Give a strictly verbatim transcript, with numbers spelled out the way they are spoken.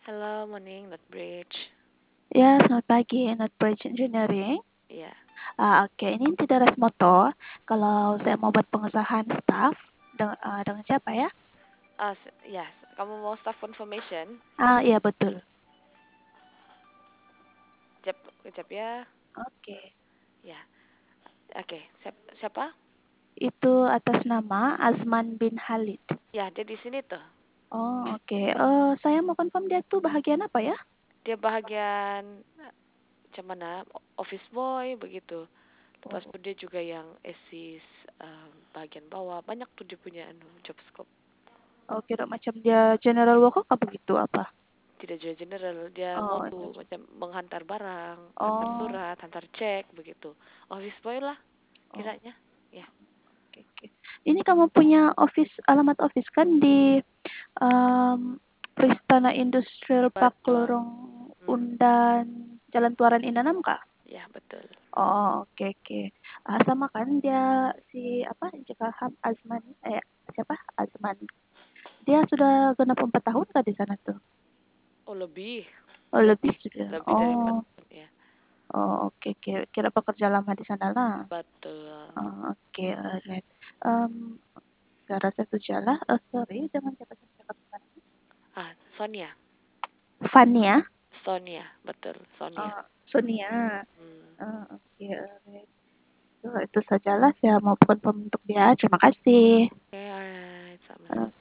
Hello, morning, not bridge. Ya, selamat pagi, Notebridge Engineering. Iya, Ah, oke, ini tidak Resmoto. Kalau saya mau buat pengesahan staff, dengan, ah, dengan siapa ya? ah, s- ya, s- kamu mau staff confirmation? Ah, iya betul. Kejap, kejap ya. Oke, Ya, oke. Siap- siapa? itu atas nama Azman bin Khalid. Ya, dia di sini tuh. Oh, oke. Eh, saya mau confirm dia tuh bahagian apa ya? Dia bahagian macam mana? Office boy begitu. Lepas Oh, itu dia juga yang assist um, bagian bawah. Banyak tuh dia punya anu, job scope. oh, kira macam dia general worker apa begitu apa? Tidak juga general, dia mau Oh, tuh macam menghantar barang, hantar oh, surat, hantar cek begitu. Office boy lah oh, kiranya. Ya, oke, oke. Ini kamu punya office, alamat office kan di um, Pristana Industrial Park betul. Lorong Hmm, Undan Jalan Tuaran Inanam kak? ya betul. Oh, oke, oke. Ah, sama kan dia si apa Jaka Ham Azman eh siapa Azman. Dia sudah genap empat tahun kak di sana tuh. Oh lebih, Oh, lebih lebih, sudah. lebih dari empat Oh, tahun ya. oh, oke, oke. Kira pekerja lama di sana lah. Betul. Oh, oke, alright. Um, gak rasa tuh jalan. Oh, sorry, dengan siapa saya cakap tadi? Ah, Sonia, Fania. Sonia, betul, Sonia. Oh, Sonia. Hmm. Oh, oke, alright. So, itu sajalah saya mau confirm untuk dia. Terima kasih. Oke, alright, sama-sama. Eh,